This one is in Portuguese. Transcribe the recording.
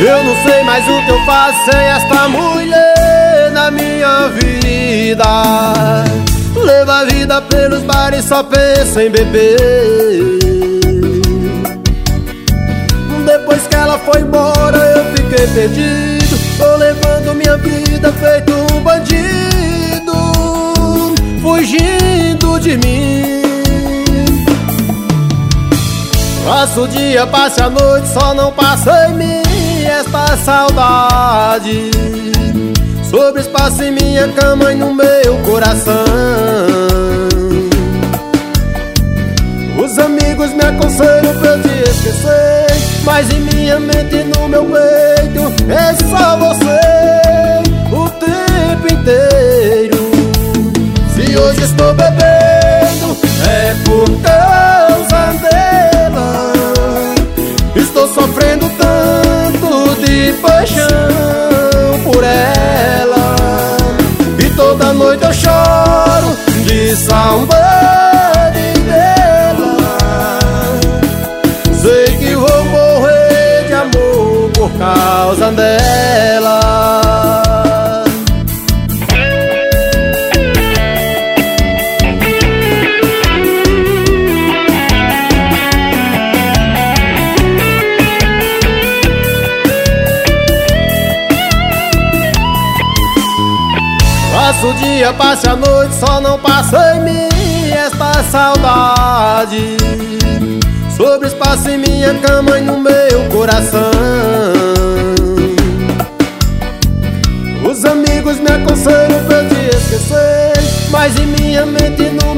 Eu não sei mais o que eu faço sem esta mulher na minha vida. Leva a vida pelos bares, só penso em beber. Depois que ela foi embora eu fiquei perdido. Tô levando minha vida feito um bandido, fugindo de mim. Passo o dia, passo a noite, só não passa em mim esta saudade. Sobre espaço em minha cama e no meu coração. Os amigos me aconselham pra eu te esquecer, mas em minha mente e no meu peito é só você o tempo inteiro. Se hoje estou bebendo é por causa dela. Estou sofrendo tanto de paixão por ela, e toda noite eu choro de saudade dela. Sei que vou morrer de amor por causa dela. Passo o dia, passo a noite, só não passa em mim esta saudade. Sobre espaço em minha cama e no meu coração. Os amigos me aconselham pra eu te esquecer, mas em minha mente e no